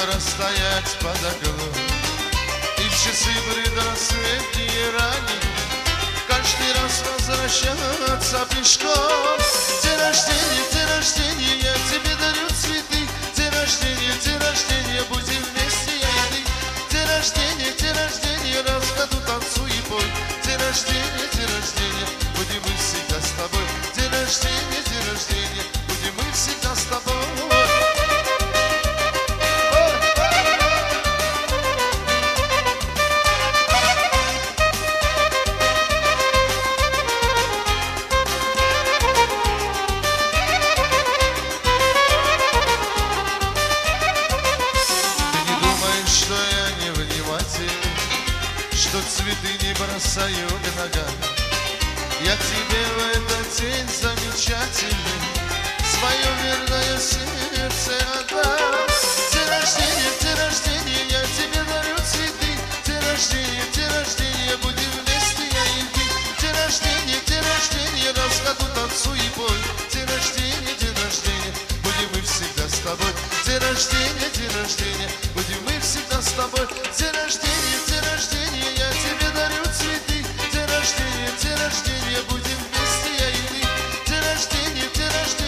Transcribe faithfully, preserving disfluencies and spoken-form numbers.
расстоять под окном. И в часы предрассветные рани каждый раз возвращаться пешком. День рождения, день рождения, я тебе дарю цветы. День рождения, день рождения, будем вместе, я и ты. День рождения, день рождения, раз в году танцуй и пой. День рождения, день рождения, будем мы всегда с тобой. День рождения, день рождения, будем мы всегда с тобой. Что цветы не бросаю к ногам. Я тебе в этот день замечательный свое верное сердце отдам. День рождения, день рождения, я тебе дарю цветы. День рождения, день рождения, будем вместе, я и ты. День рождения, день рождения, раз в году танцуй и пой. День рождения, день рождения, будем мы всегда с тобой. День рождения, день рождения, будем мы всегда с тобой. День рождения, день рождения, я тебе дарю цветы. День рождения, день рождения, будем вместе, я и ты. День рождения, день рождения.